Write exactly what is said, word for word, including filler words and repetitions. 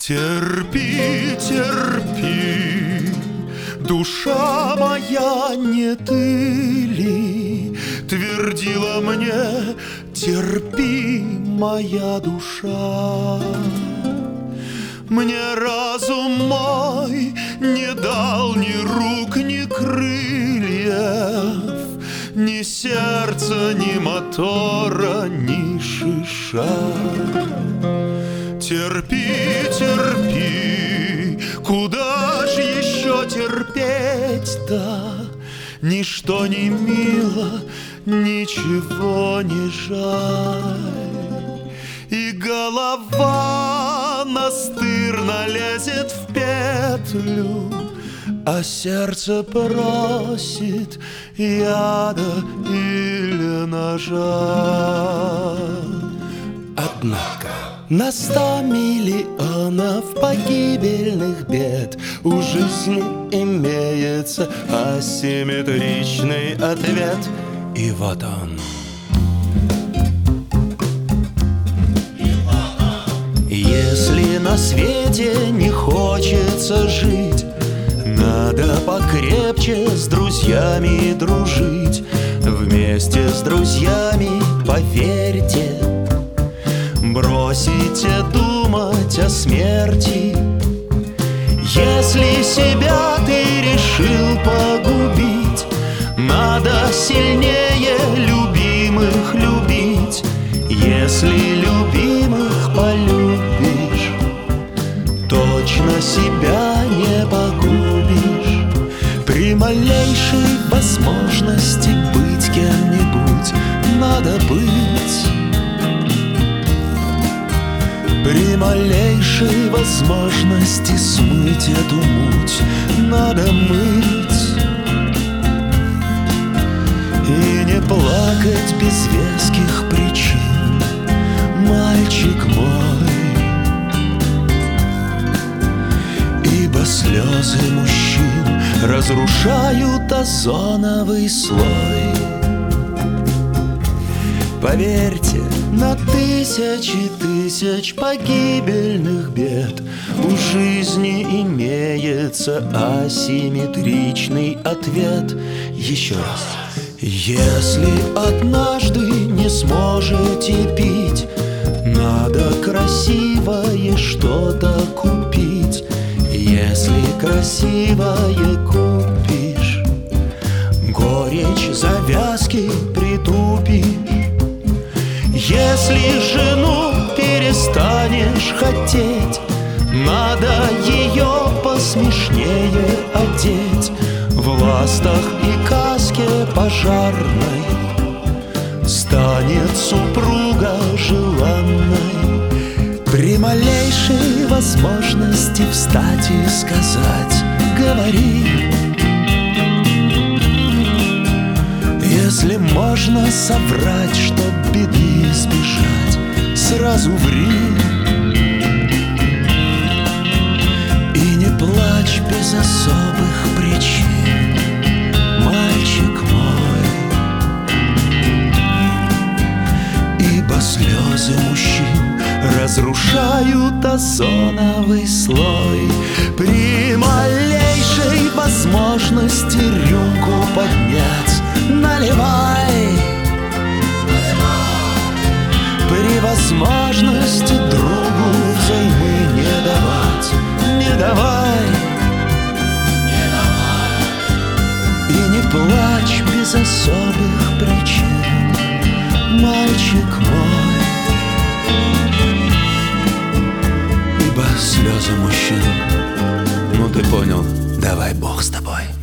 Терпи, терпи, душа моя, не ты ли твердила мне: терпи, моя душа. Мне разум мой не дал ни рук, ни крыльев, ни сердца, ни мотора, ни шиша. Терпи, терпи, куда ж еще терпеть-то? Ничто не мило, ничего не жаль. И голова настырно лезет в петлю, а сердце просит яда или ножа. Однако на сто миллионов погибельных бед у жизни имеется асимметричный ответ. И вот он. Если на свете не хочется жить, надо покрепче с друзьями дружить. Вместе с друзьями, поверьте, бросите думать о смерти. Если себя ты решил погубить, надо сильнее любимых любить. Если любимых полюбишь, точно себя не погубишь. При малейшей возможности быть кем-нибудь надо быть. При малейшей возможности смыть эту муть надо мыть. И не плакать без веских причин, мальчик мой, ибо слезы мужчин разрушают озоновый слой. Поверьте, на тысячи тысяч погибельных бед у жизни имеется асимметричный ответ. Еще раз. Если однажды не сможете пить, надо красивое что-то купить. Если красивое купишь, горечь завязки притупишь. Если жену перестанешь хотеть, надо ее посмешнее одеть. В ластах и каске пожарной станет супруга желанной. При малейшей возможности встать и сказать: говори. Если можно соврать, чтоб беды избежать, сразу ври. И не плачь без особых причин, мальчик мой, ибо слезы мужчин разрушают озоновый слой. При малейшей возможности рюмку поднять наливай. При возможности другу взаймы не давать, не давай. И не плачь без особых причин, мальчик мой, ибо слезы мужчин, ну ты понял, давай Бог с тобой.